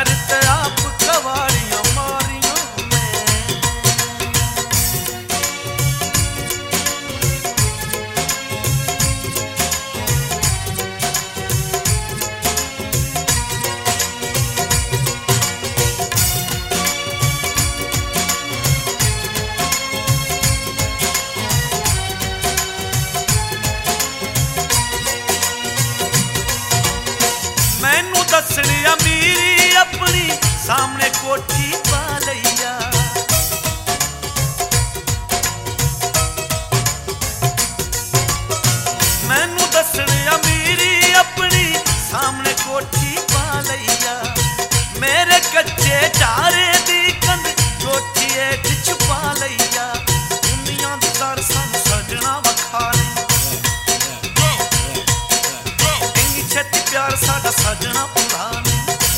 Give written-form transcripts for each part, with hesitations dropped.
पैर ते आप कवाड़ियां मारियां ने। मैनू दसण अमीरी अपनी सामने कोठी पा लईया। मैनू दसण अमीरी अपनी सामने कोठी पा लईया। मेरे कच्चे चारे दी कंध कोठी हेठ छुपा लईया। दुनिया दी दर सानू सजना वखाने इंनी छेती प्यार साडा सजना पुराने।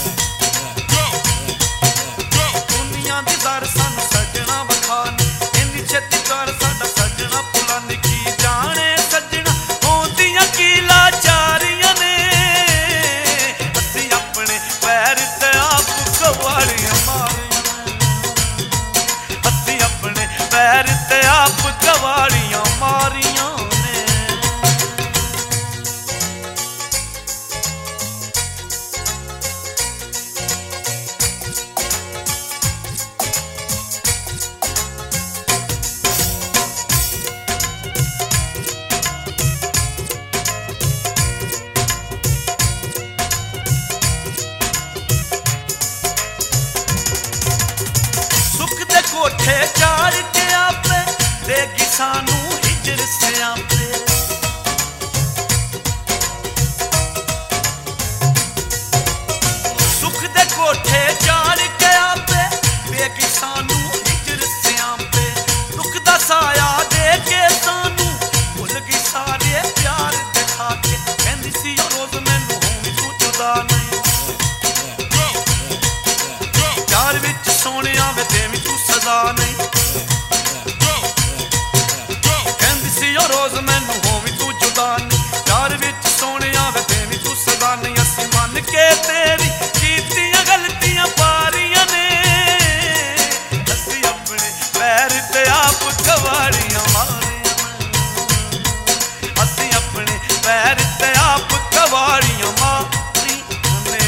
दुनिया दी दर सानू सजना वखाने इंनी छेती प्यार साडा सजना पुराने। की जाने सजना होंदियां की लाचारियां ने। असीं अपने पैर ते आप कवाड़ियां मारियां। असीं अपने पैर ते आप कवाड़ियां मारियां ने। सुख दे कोठे चाड़ के आपे देगी सानू हिजर से आपे। सुख दे कोठे चाड़ के आपे देगी सानू हिजर से आपे। दुख दा साया दे के सानू भुल गई सारे प्यार दिखा के। कहंदी सी ओ रोज मैनू होवी तू जुदा नहीं। प्यार विच सोहणिया वे देवी तू सजा नहीं। कहंदी सी ओ रोज मैनू होवी तू जुदा नहीं। प्यार विच सोहणिया वे देवी तू सजा नहीं। असीं मन के तेरी कीतियां गलतियां पारियां ने। असीं अपने पैर ते आप कवाड़ियां मारियां ने। असीं अपने पैर ते आप कवाड़ियां मारियां ने।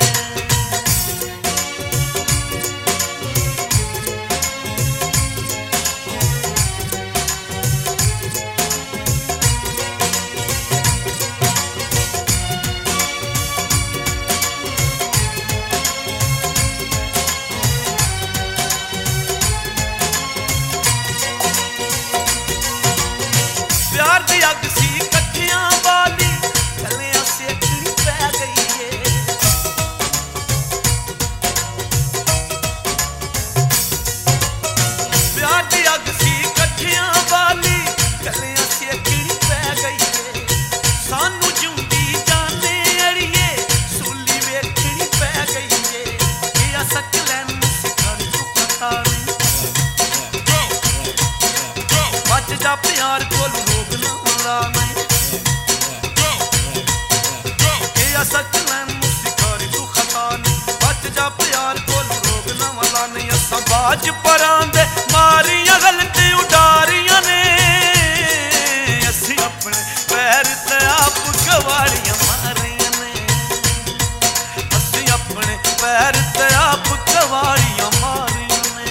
प्यार दी अग सी कट्ठियां वाली गलियां सेकनी पै गई है। प्यार दी अग सी कट्ठियां वाली गलियां सेकनी पै गई है। सानू जिउंदी जाने अड़िए सूली वेखनी पै गई है। किया सकलैन सिखर तू पता नहीं। बच जा प्यार कोल रोग ना होला नहीं। किया सकलैन सिखर तू खता नहीं। बच जा प्यार कोल रोग ना होला नहीं। असां बाज परां दे मारियां गलती उडारियां ने। असीं अपने पैर ते आप कवाड़ियां मारियां ने। असीं अपने पैर ते आप कवाड़ियां मारियां ने।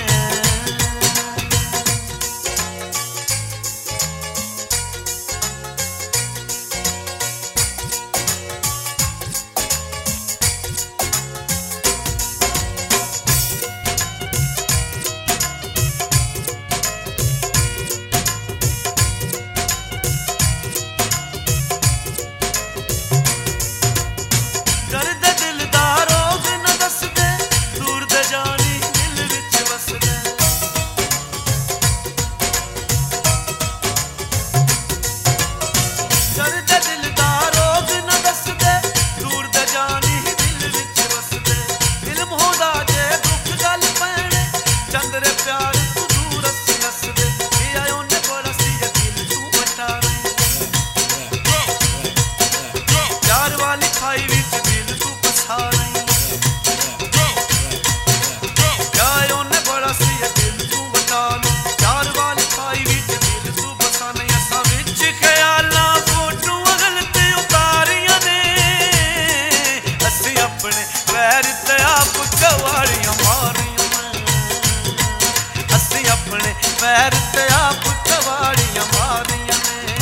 अपने पैर ते आप कवाड़ियां मारियां ने, असी अपने पैर ते आप कवाड़ियां मारियां ने।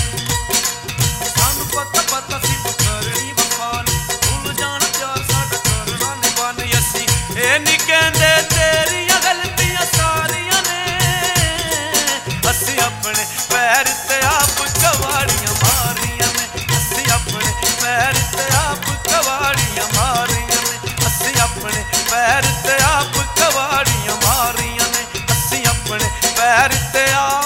सानू पता पता सी तू करनी वफानी, भूल जाना प्यार साडा करना निभानी, असी ए नहीं कहंदे तेरियां गलतियां सारियां ने, असी अपने पैर ते आप कवाड़ियां मारियां ने, असी अपने पैर ते आप कवाड़ियां मारियां ने, असी अपने पैर ते आप कवाड़ियां मारियां ने, असी अपने पैर ते आप